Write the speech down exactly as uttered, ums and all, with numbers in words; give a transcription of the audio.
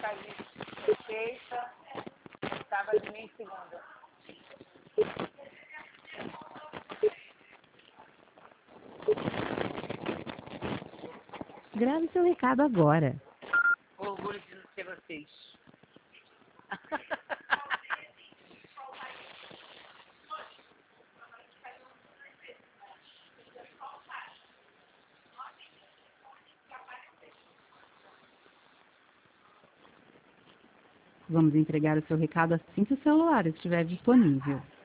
faz isso sexta, sábado, domingo e segunda. Grave seu recado agora. Orgulho de ser vocês. Vamos entregar o seu recado assim que o celular estiver disponível.